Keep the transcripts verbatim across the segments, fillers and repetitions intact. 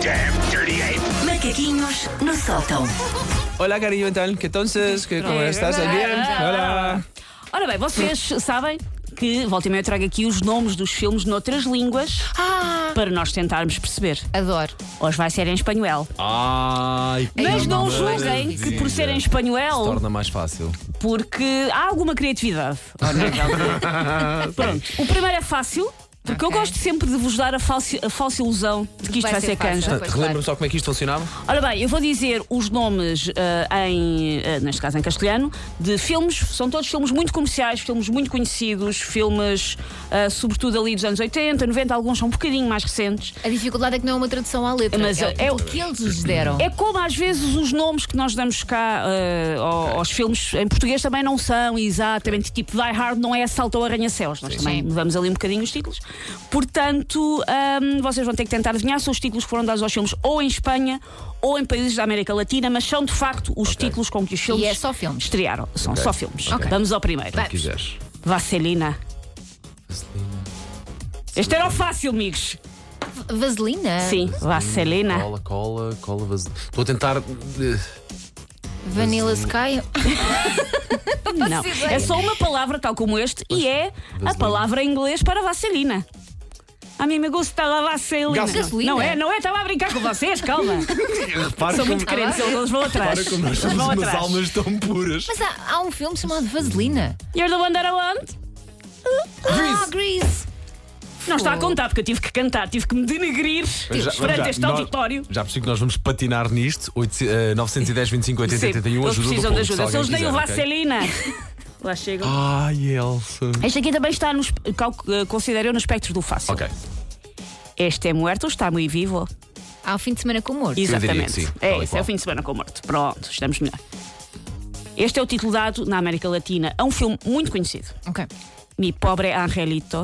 damn dirty ape! Macaquinhos no sótão. Hola, cariño, então, que entonces, que como estás? Bien? Hola. Ora bem, vocês sabem que volta e meia eu trago aqui os nomes dos filmes noutras línguas Ah, para nós tentarmos perceber. adoro. Hoje vai ser em espanhol. Ai, Mas que não maravilha. julguem que por ser em espanhol, Torna mais fácil. porque há alguma criatividade. ao nível de- Pronto, o primeiro é fácil, porque eu Ok. gosto sempre de vos dar a falsa, a falsa ilusão de que isto vai, Vai ser ser fácil. canja. Pois, Portanto, relembra-me claro. só como é que isto funcionava? Ora bem, eu vou dizer os nomes ah, em, ah, neste caso em castelhano, de filmes, são todos filmes muito comerciais, filmes muito conhecidos, filmes ah, sobretudo ali dos anos oitenta, noventa, alguns são um bocadinho mais recentes. A dificuldade é que não é uma tradução à letra. Mas é, é o o- que eles lhes deram. É como às vezes os nomes que nós damos cá ah, ao- aos filmes em português também não são exatamente, tipo Die Hard não é Assalto ao Arranha-Céus, nós também Sim. mudamos ali um bocadinho os títulos. Portanto, ah, vocês vão ter que tentar adivinhar, são os títulos que foram dados aos filmes ou em Espanha ou em países da América Latina, mas são de facto os títulos com que os filmes E é só filmes. estrearam. São Ok. só filmes. Ok. Vamos ao primeiro. Vai. Se quiseres. Vaselina. Este era o fácil, amigos. Vaselina? Sim, Vaselina. Cola, cola, cola, vaselina. Estou a tentar. eh, Vanilla Sky? Não, ideia. é só uma palavra tal como este e é a Vaselina. palavra em inglês para vaselina. A mim me gusta a vaselina. Gasolina? Não é, não é, estava a brincar com vocês, calma. Repara São como, muito crentes, eles vão atrás. repara como nós Eles somos vão umas atrás. almas tão puras. Mas há, há um filme chamado Vaselina. You're the one that I want? Ah, Grease. Não está a contar, porque eu tive que cantar, tive que me denegrir Já- perante já, este nós- auditório. Já percebi que nós vamos patinar nisto. oitocentos, eh, novecentos e dez, vinte e cinco, oitenta, Sim, oitenta e um. eles Ajuda do precisam de público, ajuda. Se eles alguém deem o quiser, ok? vaselina. Lá chegam. Ai, Elsa. Este aqui também está, nos, cal- eh, considero eu, no espectro do fácil. Ok. Este é muerto, está muito vivo. Há o fim de semana com humor. diria Exatamente. que sim, é tal e isso, é qual. o fim de semana com morte. Pronto, estamos melhor. Este é o título dado na América Latina a um filme muito conhecido. Ok. Mi pobre angelito.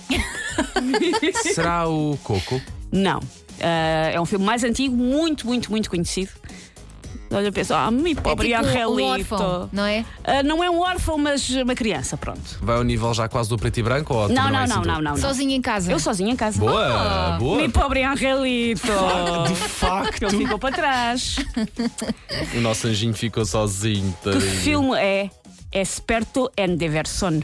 Será o Coco? Não. Ah, é um filme mais antigo, muito, muito, muito conhecido. Olha, penso, ah, mi pobre é tipo angelito. um órfão, não é? Ah, não é um órfão, mas uma criança, pronto. Vai ao nível já quase do preto e branco? Ou Não, também não, é assim não, tudo? não, não, não. Sozinho em casa. Eu sozinha em casa. Boa, boa. Mi pobre angelito. De facto. Ele ficou para trás. O nosso anjinho ficou sozinho. Que tadinho. filme é Experto en Diversión?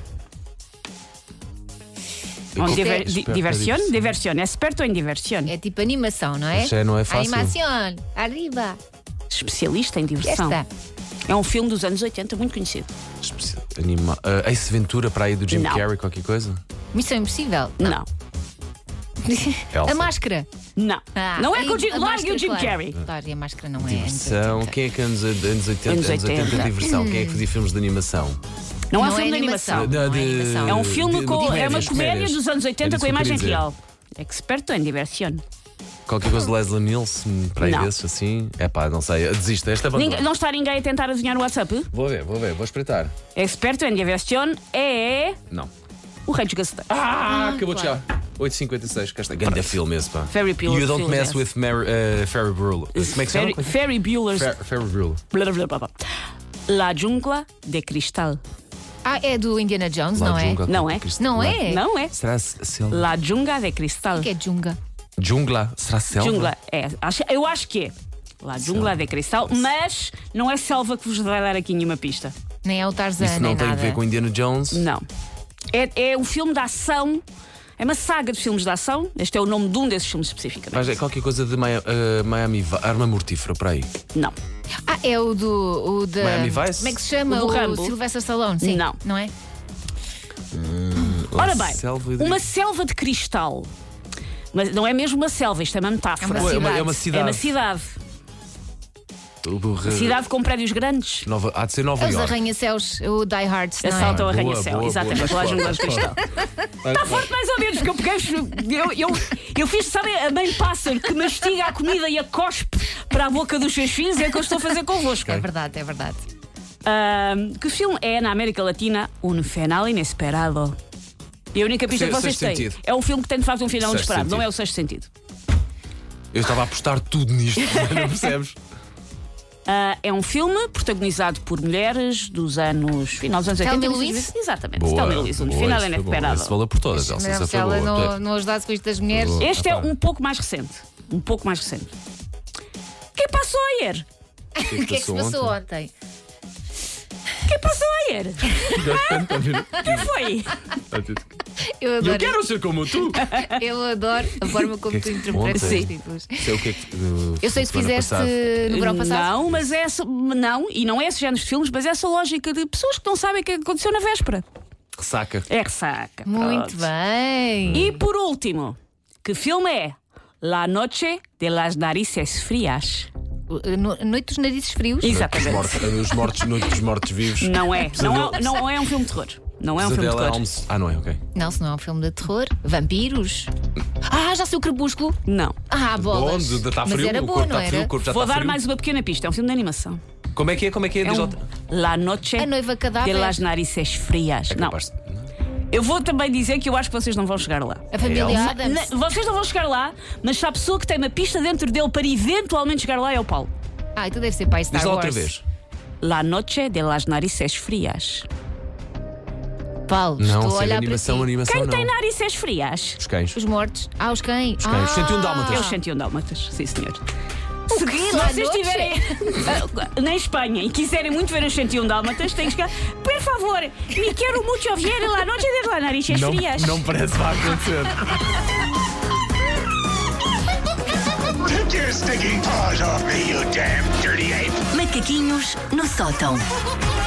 Eu- En diver, Experto di- em diversión, diversión. diversión, experto en diversión. É tipo animação, não é? Mas já não é fácil. Animação. Arriba. Especialista em diversão. Esta. É um filme dos anos oitenta muito conhecido. Especial- Anima... Uh, Ace Ventura para aí do Jim Não. Carrey, qualquer coisa? Missão Impossível. Não, Elsa. A máscara. não. Ah, não é aí, com o Jim, a largue máscara, o Jim claro. Carrey. Claro, e a máscara não é. Diversão. anos Quem é que anos, anos oitenta? Anos Anos oitenta oitenta. diversão. Quem é que fazia filmes de animação? Não é um Não filme é de animação. animação. De- Não é de- animação. É um de- filme de- com. de É uma comédias, comédia comédias. dos anos oitenta Era com a isso que eu imagem queria real. Experto em diversión. Qualquer coisa de Leslie Nielsen, para aí Não. desses assim. É pá, não sei. Desisto. Esta banda. Ninguém- Não está ninguém a tentar adivinhar no WhatsApp? Vou ver, vou ver, vou espreitar. Experto em diversión é. Não. O Rei dos Gaceteiros. Ah, acabou claro. de chegar. oito e cinquenta e seis, que esta grande filme esse, pá. Ferry Bueller, You don't filme mess esse. with Mary, uh, Ferry Bueller. Como é que se chama? Ferry, Ferry Bueller's. Fer- Ferry Bueller. Blá, blá, blá, blá. La Jungla de Cristal. Ah, é do Indiana Jones, Lá não é? Jungla, Não é? Cristal- Não lá- é? Não é? Será selva? La Jungla de Cristal. O que é Junga? Jungla? Será selva? Jungla, é. Acho- eu acho que é. La Jungla de Cristal, mas não é selva que vos vai dar aqui nenhuma pista. Nem é o Tarzan, Isso não nem tem nada. a ver com Indiana Jones? Não. É, é um filme de ação. É uma saga de filmes de ação. Este é o nome de um desses filmes especificamente. Mas é qualquer coisa de Miami, uh, Miami Vi- Arma Mortífera, para aí. Não. Ah, é o do. O da, Miami Vice? Como é que se chama? O do O, Rambo. Sylvester Stallone, sim. Não. Não é? Ora bem, Selva de- uma selva de cristal. Mas não é mesmo uma selva, isto é uma metáfora. É uma Ué, é uma, é uma cidade. cidade. É uma cidade. Uh, Cidade com prédios grandes. Nova, há de ser Nova É os York. arranha-céus, o Die Hard. não é? Assalto ao Boa, arranha-céu. boa, Exatamente, boa. lá Jungla de Cristal. Está forte mais ou menos, porque eu peguei. Eu, eu, eu fiz, sabe, a mãe pássaro que mastiga a comida e a cospe para a boca dos seus filhos, é o que eu estou a fazer convosco. É verdade, é verdade. Ahm, que filme é, na América Latina, Um Final Inesperado? E a única pista Se- que vocês Sexto têm Sentido. é um filme que tem de facto um final Sexto inesperado, Sentido. não é o Sexto Sentido. Eu estava a apostar tudo nisto, não percebes? Ah, é um filme protagonizado por mulheres dos anos. Final dos anos Thelma oitenta. e início- Louise? Exatamente, Boa, Thelma e Louise, Um boa, Final isso foi bom. Inesperado. Esse valeu por todas, Elsa. Não, essa se foi ela boa. não, não ajudasse com isto das mulheres. Boa. Este é Ah, pá. um pouco mais recente. um pouco mais recente. Quem passou ayer? O que é que se passou ontem? Quem passou ayer? Quem foi? Eu adoro, Eu quero ser como tu. eu adoro a forma como tu interpretas ontem? os títulos. Sei o que é que. uh, Eu sei se semana fizeste passada. no verão passado. Não, mas é essa. Não, e não é esse género de filmes, mas é essa lógica de pessoas que não sabem o que aconteceu na véspera. Ressaca. É ressaca. Muito pronto. bem. E por último, que filme é? La Noche de las Narices Frias. No- Noite dos Narizes Frios. Os Exatamente. mortos, os mortos, noite dos mortos vivos. Não é. Não é, Pesadelo. não é um filme de terror. Não é um filme de Pesadelo terror. Alms- Ah, não é, ok. Não, se não é um filme de terror. Vampiros. Ah, já sei o Crepúsculo. Não. Ah, bolas. Bom, está Mas frio, era o boa, corpo não está frio, era? o corpo já Vou está dar frio. mais uma pequena pista. É um filme de animação. Como é que é? Como é que é? É Diz um outra. La Noche A Noiva Cadáver. de las Narices Frias. É Não. capaz de- não. Eu vou também dizer que eu acho que vocês não vão chegar lá. A família Elsa. Adams. Na- Vocês não vão chegar lá, mas se a pessoa que tem uma pista dentro dele para eventualmente chegar lá é o Paulo. Ah, então deve ser pai Star Diz lá Wars. outra vez. La Noche de las Narices Frias. Paulo, Não, estou a ser olhar animação, para ti. animação Quem não. tem narices frias? Os cães. Os mortos. Ah, os cães. Os cães. Ah. cento e um dálmatas. É os cento e um dálmatas, sim senhor. Se quê? se La vocês Noche? estiverem ah, na Espanha e quiserem muito ver os cento e um dálmatas, têm que chegar. Por favor, me quero muito ver La Noche de las Narices Não, Frias. não parece que vai acontecer. Take your stinking paws off me, you damn dirty ape! Macaquinhos no sótão.